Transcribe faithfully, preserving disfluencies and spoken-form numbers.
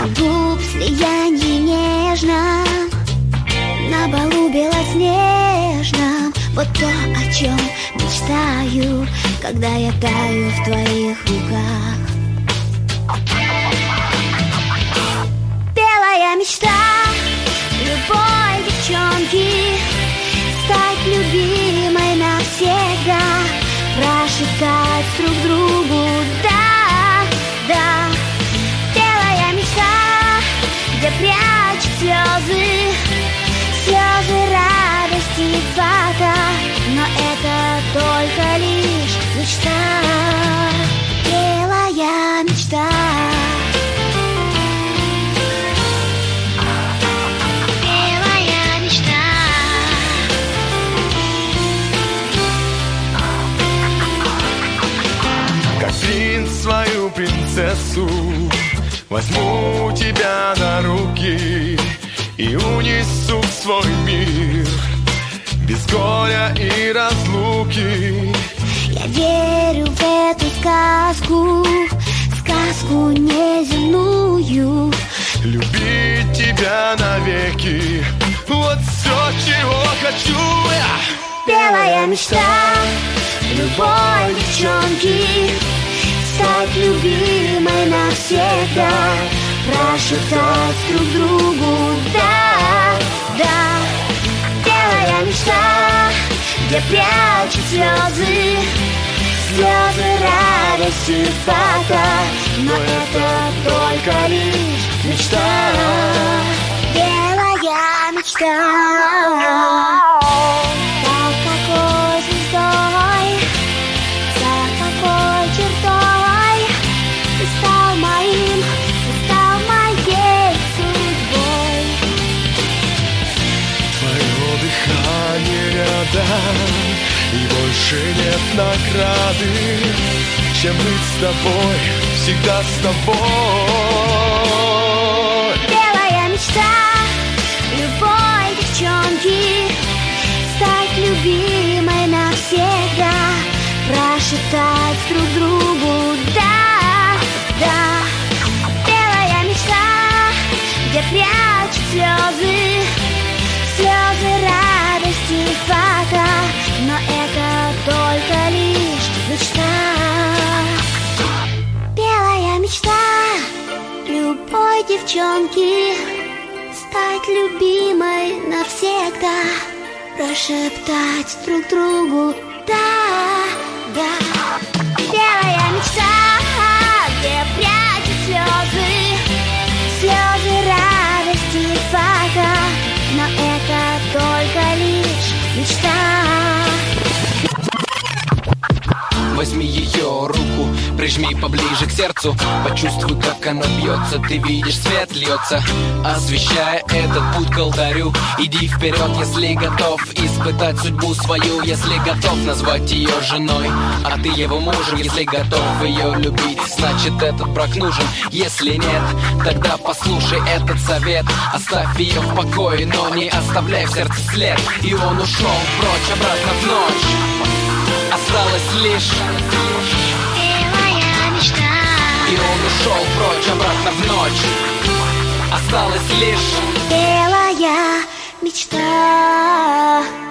губ слияние нежно, на балу белоснежном. Вот то, о чем мечтаю, когда я таю в твоих руках. Белая мечта любой девчонки — стать любимой навсегда, прошептать друг другу «да, да». Белая мечта, где прячут слезы, слезы радости фата, но это только лишь мечта. Белая мечта. Белая мечта. Как принц свою принцессу возьму тебя на руки и унесу в свой мир без горя и разлуки. Я верю в эту сказку, сказку неземную. Любить тебя навеки, вот все, чего хочу я. Белая мечта любой девчонки — стать любимой навсегда, прошептать друг другу «да, да». Белая мечта, где прячут слезы, слезы радости фата, но это только лишь мечта. Белая мечта. За какой звездой, за какой чертой ты стал моим, ты стал моей судьбой. Твое дыхание рядом, и больше нет награды, чем быть с тобой, всегда с тобой. Белая мечта любой девчонки — стать любимой навсегда, прошептать друг другу «да, да». Белая мечта, где прячут слезы, слезы радости фата, но это только лишь мечта. Белая мечта любой девчонки — стать любимой навсегда, прошептать друг другу «да, да». Белая мечта, где прячут слезы, слезы радости фата, но это только лишь мечта. Возьми ее руку, прижми поближе к сердцу, почувствуй, как она бьется. Ты видишь, свет льется, освещая этот путь к алтарю. Иди вперед, если готов испытать судьбу свою, если готов назвать ее женой, а ты его мужем. Если готов ее любить, значит этот брак нужен. Если нет, тогда послушай этот совет. Оставь ее в покое, но не оставляй в сердце след. И он ушел прочь, обратно в ночь. Осталось лишь белая мечта. И он ушел прочь, обратно в ночь. Осталось лишь белая мечта.